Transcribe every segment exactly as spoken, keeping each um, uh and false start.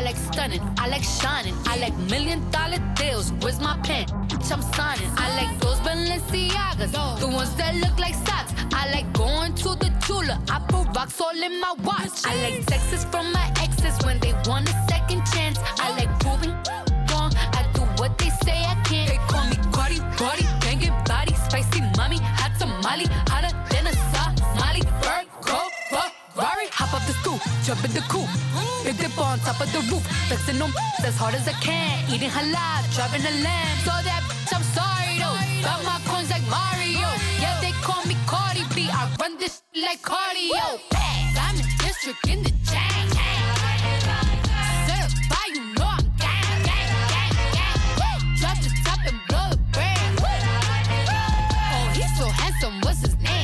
like stunning, I like shining, I like million dollar deals. Where's my pen? Bitch, I'm signing. I like those Balenciagas, the ones that look like socks. I like going to the Tula. I put rocks all in my watch. I like texts from my exes when they want a second chance. I like proving wrong. I do what they say I can't. They call me Cardi, Cardi, banging body, spicy mommy, hot tamale, hotter than a Somali. Bird, go, Ferrari, hop up the stoop, jump in the coupe, big dip on top of the roof, flexing them as hard as I can, eating halal, driving a lamb. So that bitch, I'm sorry though. Got my coins like Mario. Yeah, they call me Cardi B. I run this like cardio. Diamond District in the chain. Certified, you know I'm gang, gang, gang, gang. Drop the top and blow the brand. Oh, he's so handsome. What's his name?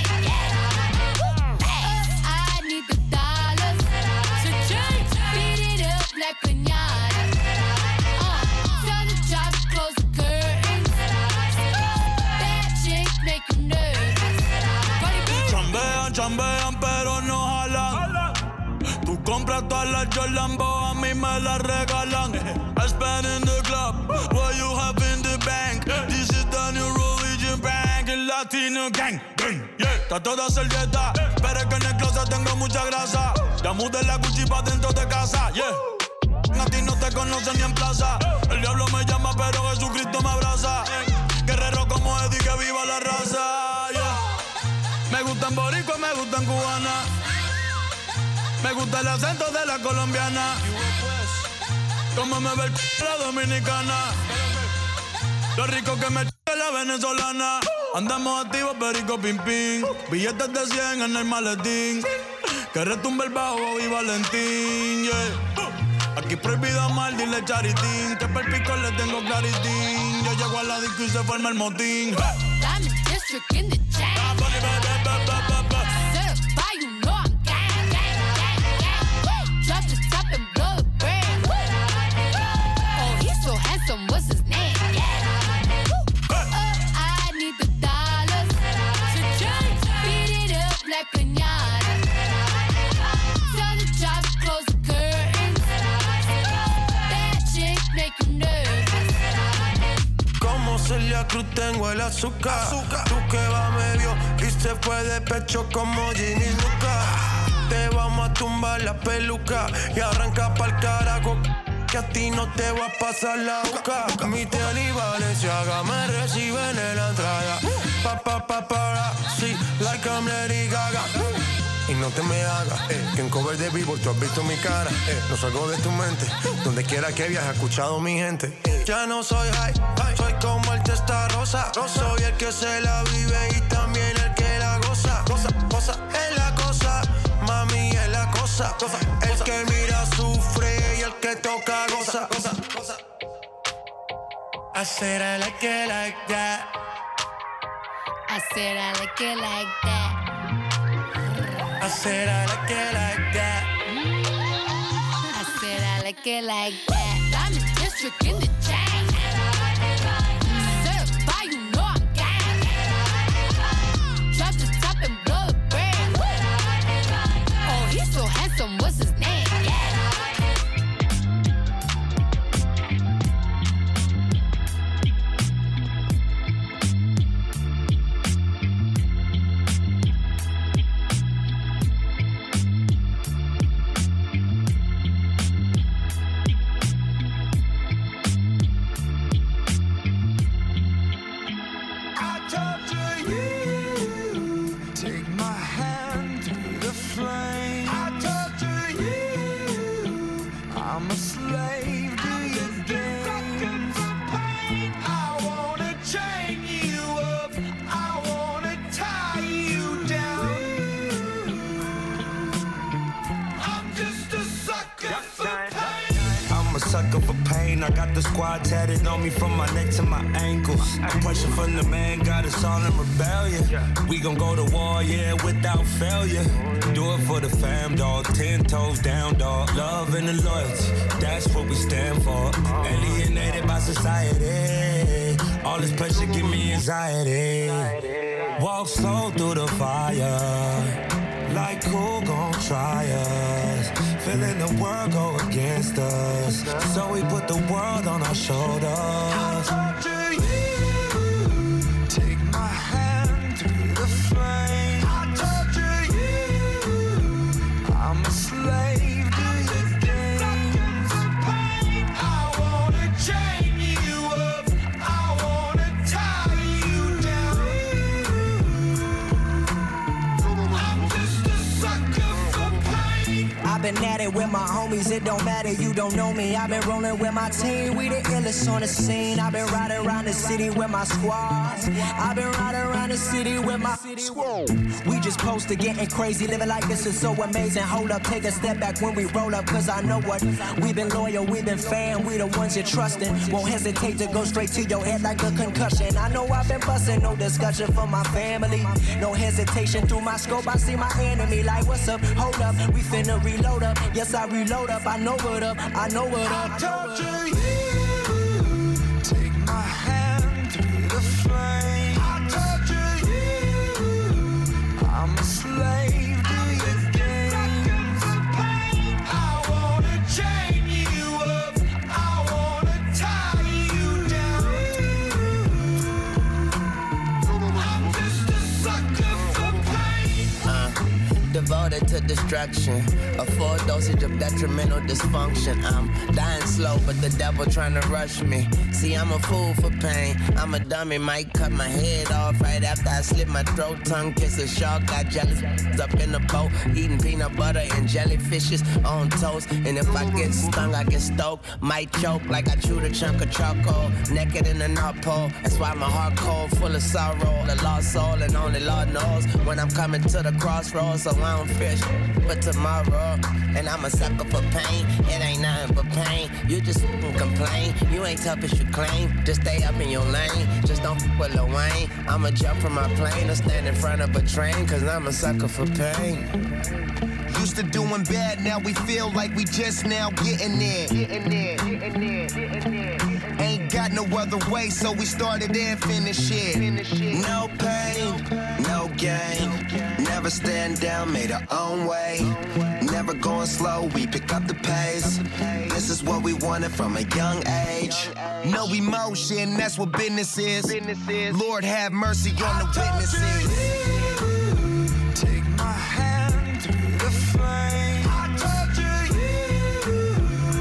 I need the dollars to change. Beat it up like piñata. Uh, tell the job to close the curtains. Bad chicks make you nervous. Chambean, chambean, pero no jalan. Tú compras todas las Jordan, a mí me las regalan. I spend in the club, what you have in the bank. This is the new religion bank, el Latino gang. Yeah, está toda servieta, pero es que en el closet tengo mucha grasa. Ya mudé la Gucci pa' dentro de casa, yeah. A ti no te conocen ni en plaza. El diablo me llama, pero Jesucristo me abraza. Guerrero como Eddie, que viva la raza, yeah. Me gustan boricua, me gustan cubana. Me gusta el acento de la colombiana. Como me ve el c*** la dominicana. Lo rico que me ch** la venezolana. Andamos activos, perico, pim, pim. Billetes de cien en el maletín. Que retumbe el bajo y Valentín, yeah. Aquí prohibido amar, dile charitín. Que per pico le tengo claritín. Yo llego a la disco y se forma el motín. Diamond District in the chain. Certified, you know I'm gang, gang, gang, gang. Drop the top and blow the brand. Oh, he's so handsome. What's his name? I need the dollars to change. Beat it up like piñata. Tell the job to close the curtains. Bad chicks make you nervous. Como Celia Cruz tengo el azúcar. azúcar. Tú que va medio y se fue de pecho como Ginny Luca. Te vamos a tumbar la peluca y arranca pa'l carajo. Que a ti no te va a pasar la boca. Mi tele y Valenciaga me reciben en la entrada. Pa, pa, pa, para, sí, like I'm Lady Gaga. Y no te me hagas, eh, que en cover de Billboard tú has visto mi cara, eh, no salgo de tu mente, donde quiera que viajes, he escuchado mi gente. Ya no soy high, soy como el testa rosa, soy el que se la vive y también el que la goza, goza, goza, es la cosa, mami es la cosa, cosa el que mira sufre y el que toca goza, goza, goza. I said I like it like that. I said I like it like that. I said I like it like that. I said I like it like that. Diamond District in the chain. Certified, you know I'm gang. Drop the top and blow the brand. Oh, he's so handsome. What's his name? I got the squad tatted on me from my neck to my ankles. The pressure from the man got us all in rebellion. We gon' go to war, yeah, without failure. Do it for the fam, dog. Ten toes down, dog. Love and the loyalty, that's what we stand for. Alienated by society. All this pressure give me anxiety. Walk slow through the fire. Like who gon' try us? Feel letting the world go against us. So we put the world on our shoulders. I torture you. Take my hand through the flame. I torture you. I'm a slave to your games. I wanna chain you up. I wanna tie you down. I'm just a sucker for pain. I've been at it with my homies, it don't matter, you don't know me. I've been rolling with my team, we the illest on the scene. I've been riding around the city with my squad. I've been riding around the city with my squad. We just posted getting crazy, living like this is so amazing. Hold up, take a step back when we roll up, cause I know what. We've been loyal, we've been fan, we the ones you're trusting. Won't hesitate to go straight to your head like a concussion. I know I've been busting, no discussion for my family. No hesitation through my scope, I see my enemy like, what's up, hold up, we finna reload up. Yes, I reload up, I know what up, I know what up. I torture you. Take my hand through the flame. I torture you. I'm a slave to your games. I wanna chain you up. I wanna tie you down. I'm just a sucker for pain. Uh, devoted to destruction. A full dosage of detrimental dysfunction. I'm dying slow, but the devil trying to rush me. See, I'm a fool for pain. I'm a dummy, might cut my head off right after I slit my throat. Tongue kiss a shark, got jealous up in the boat. Eating peanut butter and jellyfishes on toast. And if I get stung, I get stoked. Might choke like I chewed a chunk of charcoal. Naked in the North Pole. That's why my heart cold, full of sorrow. A lost soul, and only Lord knows when I'm coming to the crossroads. So I don't fish, but tomorrow. And I'm a sucker for pain. It ain't nothing but pain. You just f***ing complain. You ain't tough as you claim. Just stay up in your lane. Just don't f*** with Lil Wayne. I'ma jump from my plane or stand in front of a train. Cause I'm a sucker for pain. Used to doing bad, now we feel like we just now getting there. Getting there, getting there, getting there. Ain't got no other way, so we started and finished it. No pain, no gain. Never stand down, made our own way. Never going slow, we pick up the pace. This is what we wanted from a young age. No emotion, that's what business is. Lord have mercy on the witnesses. Take my hand through the flame. I torture you.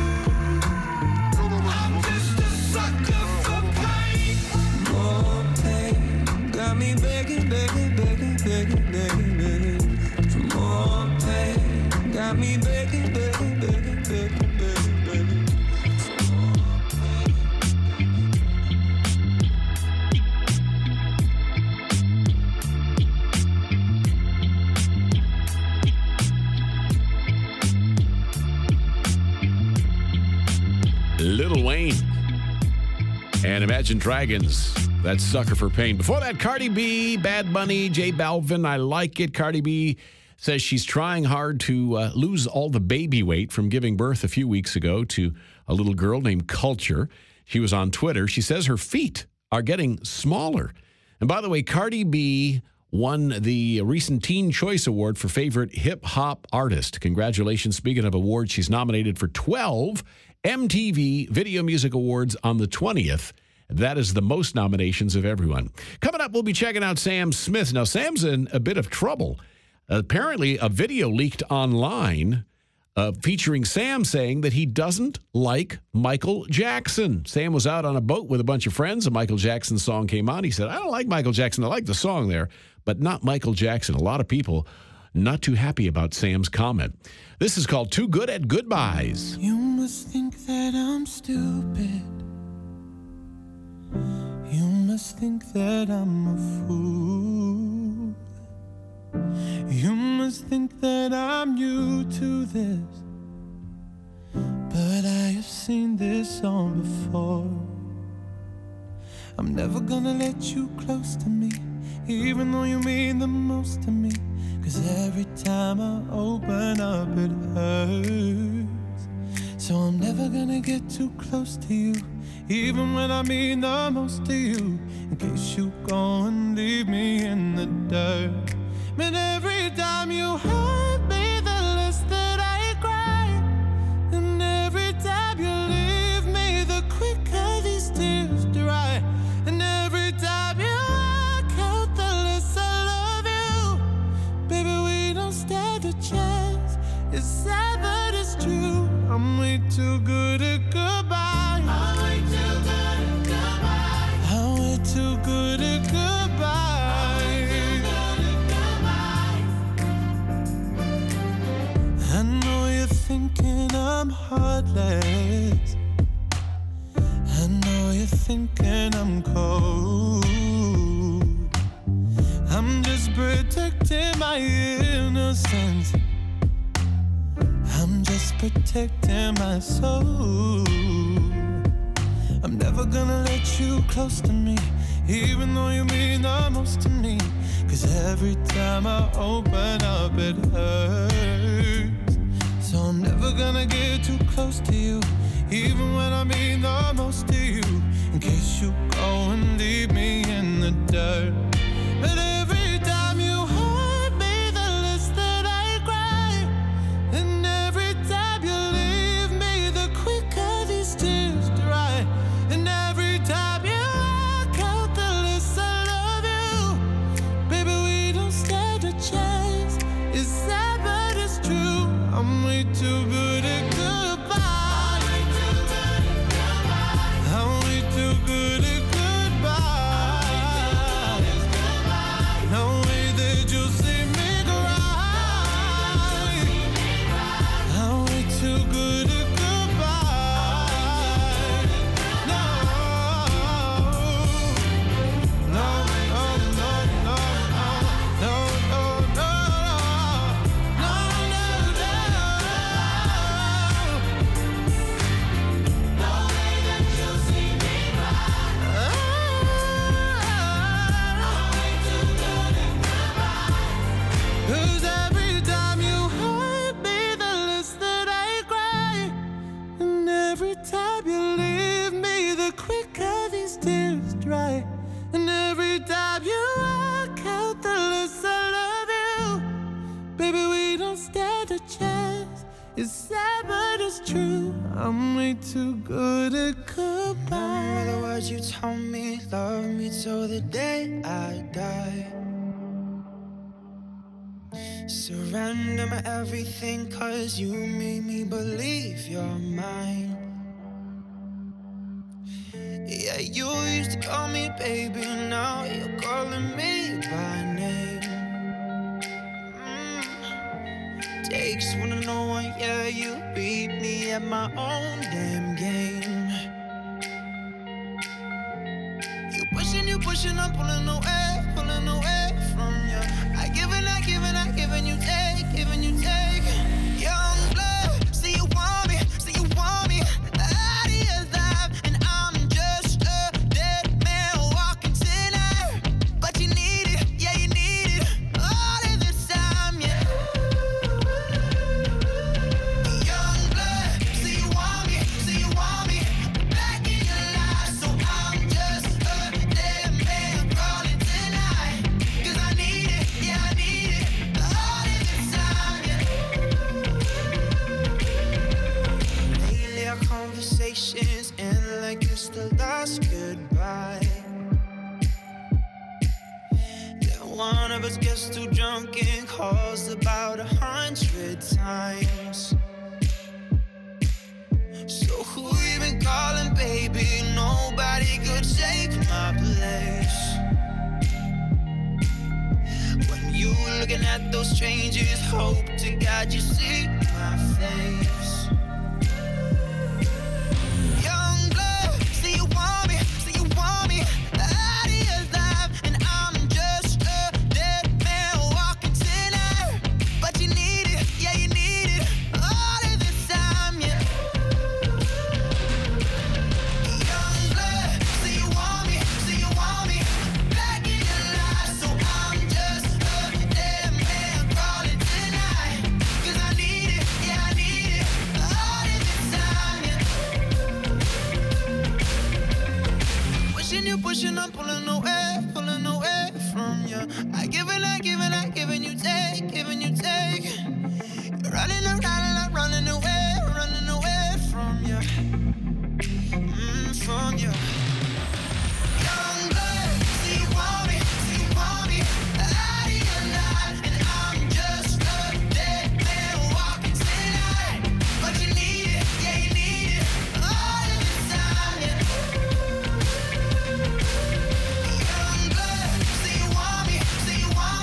I'm just a sucker for pain. More pain got me begging, begging, begging, begging, begging, begging for more pain. Got me begging, begging, begging, begging, begging, begging. Lil Wayne and Imagine Dragons. That's Sucker for Pain. Before that, Cardi B, Bad Bunny, J Balvin. I Like It. Cardi B says she's trying hard to uh, lose all the baby weight from giving birth a few weeks ago to a little girl named Culture. She was on Twitter. She says her feet are getting smaller. And by the way, Cardi B won the recent Teen Choice Award for Favorite Hip Hop Artist. Congratulations. Speaking of awards, she's nominated for twelve M T V Video Music Awards on the twentieth. That is the most nominations of everyone. Coming up, we'll be checking out Sam Smith. Now, Sam's in a bit of trouble. Apparently, a video leaked online uh, featuring Sam saying that he doesn't like Michael Jackson. Sam was out on a boat with a bunch of friends. A Michael Jackson song came on. He said, I don't like Michael Jackson. I like the song there, but not Michael Jackson. A lot of people not too happy about Sam's comment. This is called Too Good at Goodbyes. You must think that I'm stupid. You must think that I'm a fool. You must think that I'm new to this. But I have seen this song before. I'm never gonna let you close to me, even though you mean the most to me. Cause every time I open up it hurts. So I'm never gonna get too close to you, even when I mean the most to you, in case you go and leave me in the dirt. But every time you hurt me, the less that I cry. reasons. I'm just protecting my soul. I'm never gonna let you close to me, even though you mean the most to me. Cause every time I open up it hurts. So I'm never gonna get too close to you, even when I mean the most to you, in case you go and leave me in the dirt. But every time you hurt me, the less that I cry. And every time you leave me, the quicker these tears dry. And every time you walk out, the less I love you. Baby, we don't stand a chance. It's sad, but it's true. I'm way too good at goodbye. I'm way too good at goodbye. No way that you'll see me cry. I'm way too good at goodbye. No, no, no, no, no, no, no, no, no, no, no. No way that you'll see me cry. Cause every time you hurt me, the less that I cry. And every time you leave me, the quicker these tears dry. And every time you walk out, the less I love you. Baby, we don't stand a chance. It's sad, but it's true. I'm way too good at goodbye. Remember the words you told me, love me till the day I die. Surrender my everything, cause you made me believe you're mine. Yeah, you used to call me baby, now you're calling me by name. Mm. Takes one to know one, yeah, you beat me at my own damn game. You pushing, you pushing, I'm pulling away, pulling away from you. I give and I give and I give and you take, giving you take. Young blood, see you want me, see you want me. Out of your life, and I'm just a dead man walking tonight. But you need it, yeah, you need it all of the time, yeah. Young blood, see you want me, see you want me. Back in your life, so I'm just a dead man crawling tonight. Cause I need it, yeah, I need it all of the time, yeah. Lately our conversations end like it's the last goodbye. Yeah, one of us gets too drunk and calls about a hundred times. So who you been calling, baby? Nobody could take my place. When you looking at those strangers, hope to God you see my face. Young blood, see you want me, see you want me. Out of your life, and I'm just a dead man walking tonight. But you need it, yeah, you need it all of the time, yeah. Young blood, see you want me, see you want me. Back in your life, so I'm just a dead man crawling tonight. Cause I need it, yeah, I need it all of the time, yeah. Pushing you, pushing, I'm pulling away, pulling away from you. I give and I give and I give and you take, giving you take. You're running around and I'm running away, running away from you, mm, from you. Young blood, see you want me, see you want me. Out of your life, and I'm just a dead man walking tonight. But you need it, yeah, you need it all of the time, yeah. Young blood, see you want me, see you want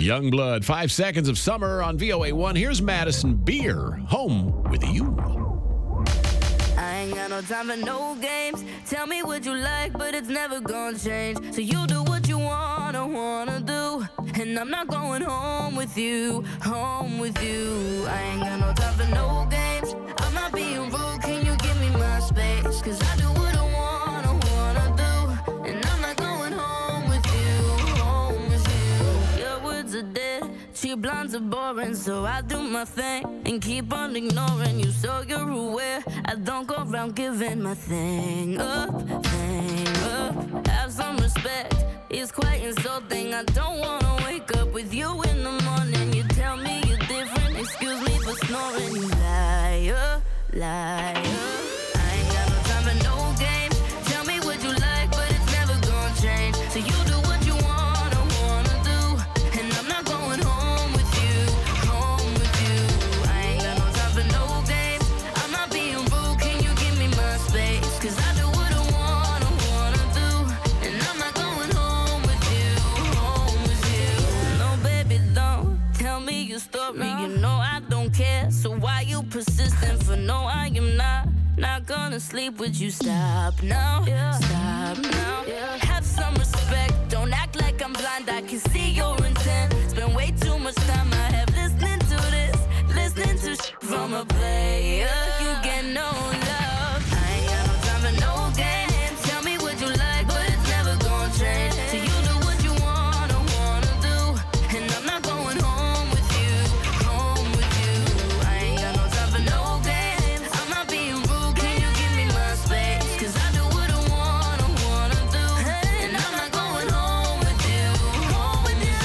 Youngblood, Five Seconds of Summer on V O A one. Here's Madison Beer, Home with You. I ain't got no time for no games. Tell me what you like, but it's never gonna change. So you do what you wanna, wanna do. And I'm not going home with you, home with you. I ain't got no time for no games. I'm not being rude, can you give me my space? Cause I do what I wanna, wanna do. And I'm not going home with you, home with you. Your words are dead, cheap blondes are boring. So I do my thing and keep on ignoring you. So you're aware, I don't go around giving my thing up, thing up. Have some respect, it's quite insulting. I don't wanna wake up with you in the morning. You tell me you're different, excuse me for snoring. You liar, liar. I ain't got no time for no games. Tell me what you like, but it's never gonna change. So you do what you wanna, wanna do. And I'm not going home with you, home with you. I ain't got no time for no games. I'm not being rude, can you give me my space? Cause I do what I wanna, wanna do. And I'm not going home with you, home with you. No, baby, don't tell me your story. You know I don't care, so why you persistent? For no, I am not, not gonna sleep with you. Stop now, stop now. Have some respect, don't act like I'm blind. I can see your intent. Spend way too much time I have listening to this, listening to shit from a player. You get no love. I ain't got no time for no games. Tell me what you like, but it's never gonna change. So you do what you wanna, wanna do. And I'm not going home with you, home with you. I ain't got no time for no games. I'm not being rude, can you give me my space? Cause I do what I wanna, wanna do. And I'm not going home with you, home with you.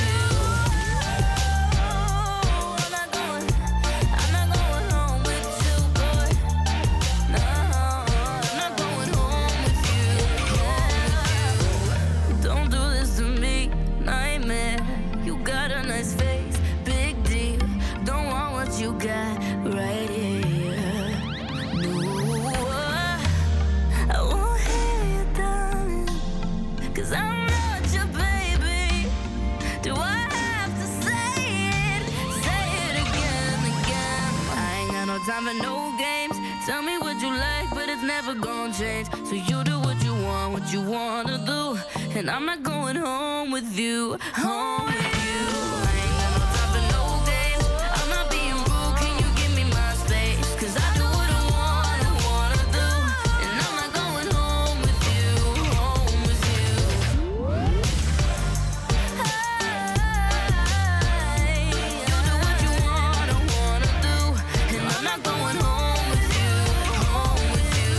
I'm not going, I'm not going home with you, boy. No, I'm not going home with you, home with you. Don't do this to me, nightmare. You got a nice face, big deal. Don't want what you got right here. No, I won't hear you, darling. Cause I'm not your baby. Do I have to say it? Say it again, again. I ain't got no time for no games. Tell me what you like, but it's never gonna change. So you do what you want, what you wanna do. And I'm not going home with you, home with you. I ain't got no time for no games. I'm not being rude, can you give me my space? Cause I do what I wanna, wanna do. And I'm not going home with you, home with you. Hey, you do what you wanna, wanna do. And I'm not going home with you, home with you.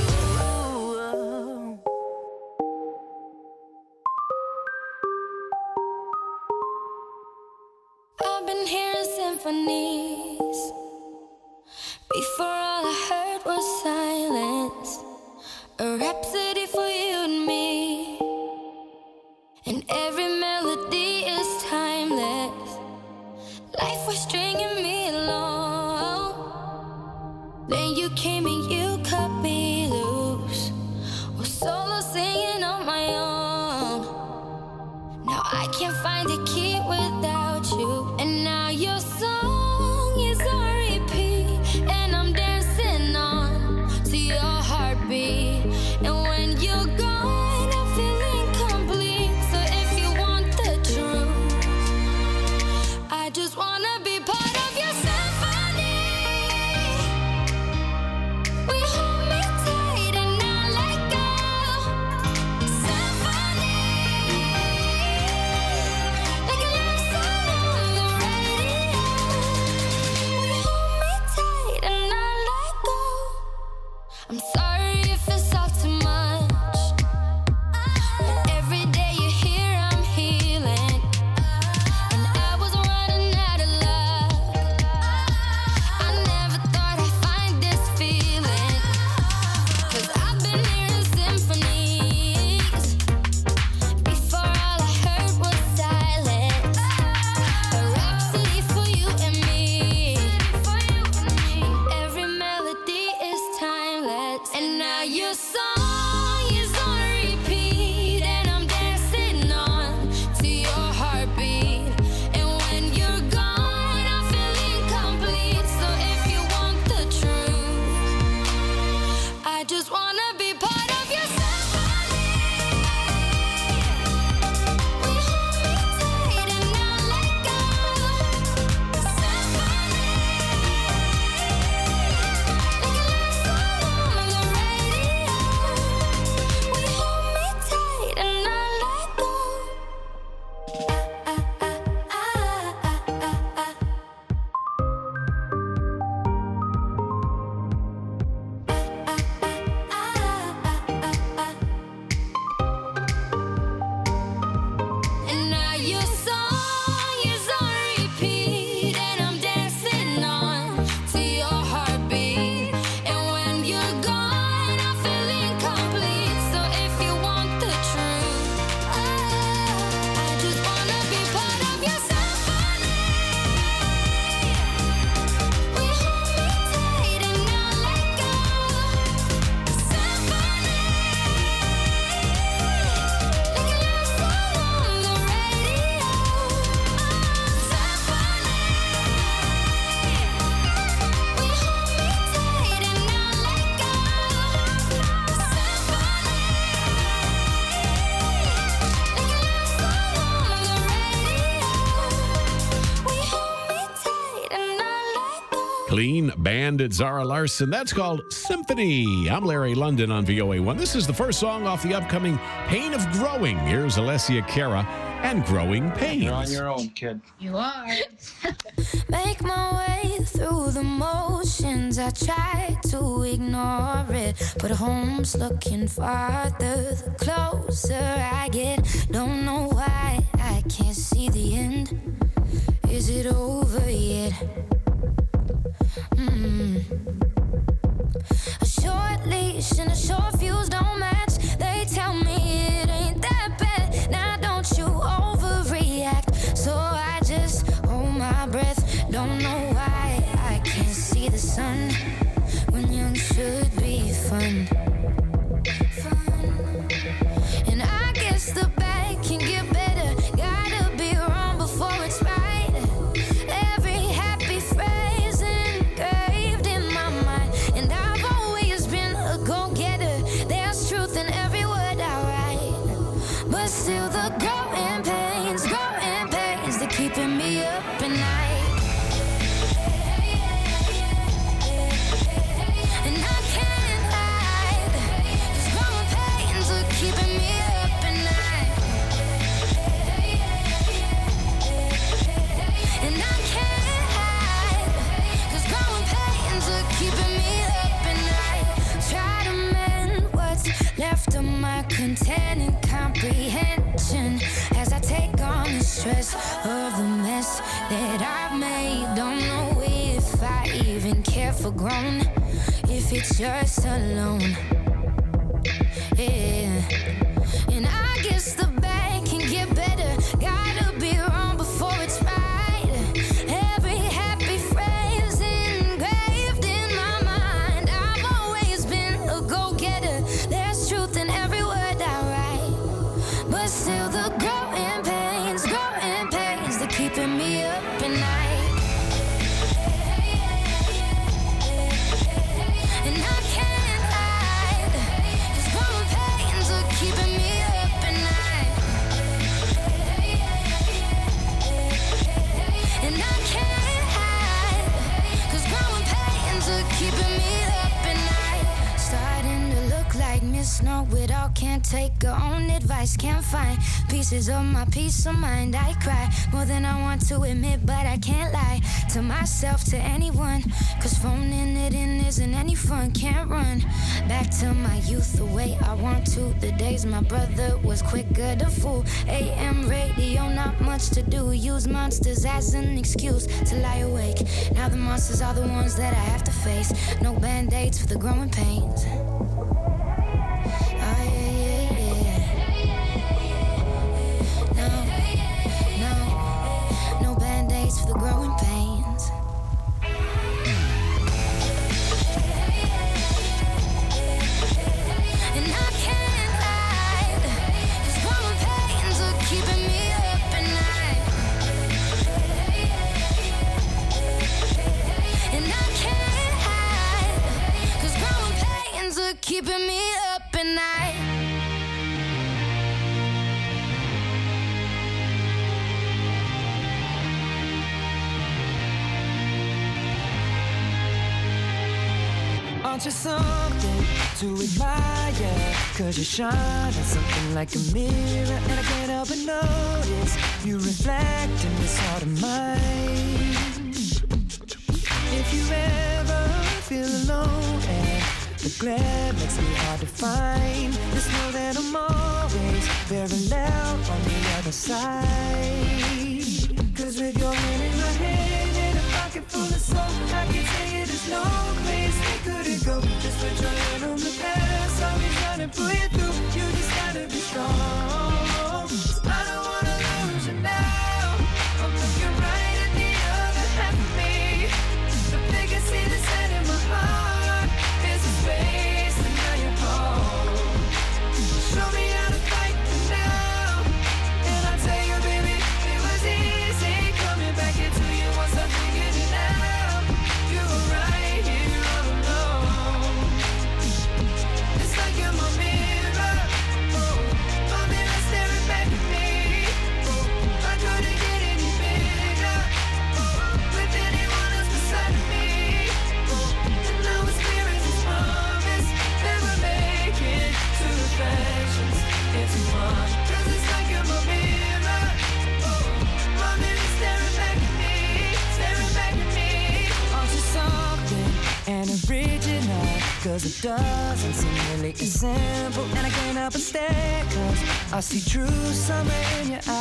I've been hearing symphonies. Before all I heard was silence. A rhapsody for you and me. And every melody is timeless. Life was stringing me along. Then you came and you cut me loose. Was solo singing on my own. Now I can't find a key without you. And now your song is on repeat. And I'm dancing wanna be part of your symphony. We hold me tight and not let go. Symphony. Like a love song on the radio. We hold me tight and not let go. And now your song is on repeat, and I'm dancing on to your heartbeat. And when you're gone, I feel incomplete. So if you want the truth, oh, I just wanna be part of your symphony. We hold me tight and not let go. Symphony. Like a love song on the radio. Symphony. We hold me tight and not let go. Symphony. Like a love song on the radio. We hold me tight and not let go. Clean Bandit, Zara Larson. That's called Symphony. I'm Larry London on V O A one. This is the first song off the upcoming Pain of Growing. Here's Alessia Cara and Growing Pains. You're on your own, kid. You are. Make my way through the motions. I try to ignore it, but home's looking farther the closer I get. Don't know why I can't see the end. Is it over yet? Mm. A short leash and a short fuse don't match. They tell me it ain't that bad. Now don't you overreact. So I just hold my breath. Don't know why I can't see the sun when young should be fun. Fun. And I guess the bad can get better. Gotta be wrong before it's right. Every happy phrase engraved in my mind. And I've always been a go-getter. There's truth in every word I write. But still the growing pains, growing pains, they're keeping me up at night. And I can't hide, 'cause growing pains are keeping me up at night. And I can't hide, 'cause growing pains are keeping me up at night. Try to mend what's left of my containing comprehension as I take on the stress of the mess that I've made. Don't know if I even care for grown, if it's just alone. Yeah. And I guess the bad can get better. Gotta be wrong before it's right. Every happy phrase engraved in my mind. I've always been a go-getter. There's truth in every word I write. But still the growing pains, growing pains, they're keeping me up at night. And I can't hide, 'cause growing pains are keeping me up at night. And I can't hide, 'cause growing pains are keeping me up at night. Starting to look like Miss Know-It-all. Can't take her own advice. Can't find pieces of my peace of mind. I cry more than I want to admit, but I can't lie to myself, to anyone. 'Cause phoning it in isn't any fun. Can't run back to my youth the way I want to. The days my brother was quicker to fool. A M radio, not much to do. Use monsters as an excuse to lie awake. Now the monsters are the ones that I have to face. No band-aids for the growing pains. Oh yeah, yeah, yeah. No, no, no band-aids for the growing pains. And I can't hide, 'cause growing pains are keeping me up at night. And I can't hide, 'cause growing pains are at night. Aren't you something to admire? Cause you shine at something like a mirror, and I can't help but notice you reflect in this heart of mine. If you ever feel alone and the glare makes me hard to find, just know that I'm always very loud on the other side. Cause with your hand in my hand and a pocket full of soap, I can tell you there's no place we couldn't go. Just put your hand on the past, I'll be trying to pull you through. You just gotta be strong. I don't wanna lose you now. I'm looking right at the other half of me. The biggest see the set in my heart is a space, and now you're home. Show me how to fight for now, and I'll tell you, baby, it was easy coming back into you once I figured it out. You were right here all alone. It's like you're my mirror, oh, my mirror staring back at me. Oh, I couldn't get any bigger, oh, with anyone else beside of me. Oh, and now it's clear as this promise that we're making two reflections into one. Cause it's like you're my mirror, oh, my mirror staring back at me, staring back at me. Aren't you something and original? Cause it doesn't seem really as simple, and I can't help but stare, cause I see true summer in your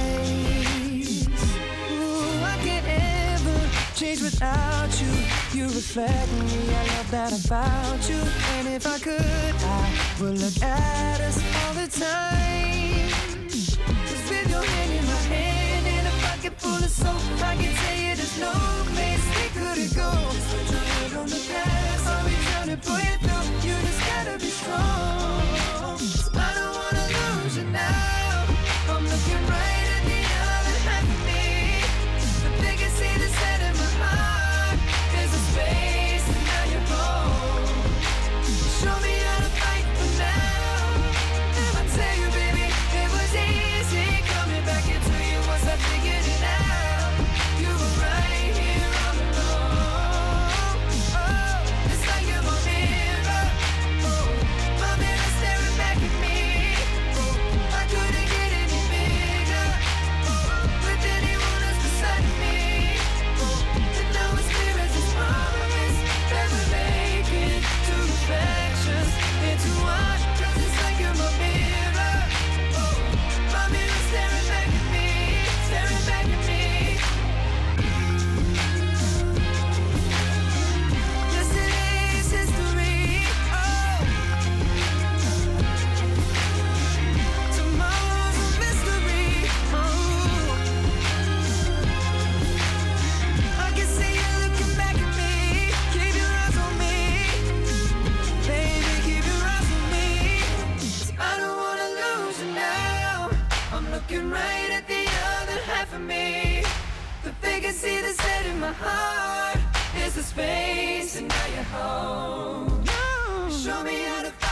eyes. Ooh, I can't ever change without you. You reflect me, I love that about you. And if I could, I would look at us all the time. Cause with your hand in my hand and a pocket full of soap, I can tell you there's no place we couldn't go. Just put your head on the past, I'll be trying to pull you through. You just gotta be strong. I don't wanna lose you now. I'm looking right at the other half of me. The biggest see the set in my heart is a space, and now you're home. Show me how to fight for now, and I tell you, baby, it was easy coming back into you once I figured it out. You were right here all alone. Oh, it's like you're my mirror, oh, my mirror staring back at me. Oh, I couldn't get any bigger, oh, with anyone else beside of me. Oh, and now it's clear as this promise that we're making two reflections into one. Cause it's like you're my mirror, oh, my mirror staring back at me, staring back at me. Yesterday's history, oh, tomorrow's a mystery, oh. I can see you looking back at me. Keep your eyes on me, baby, keep your eyes on me. 'Cause I don't wanna lose you now. I'm looking right at the other half of me. The biggest see the set in my heart is the space, and now you're home. Show me how to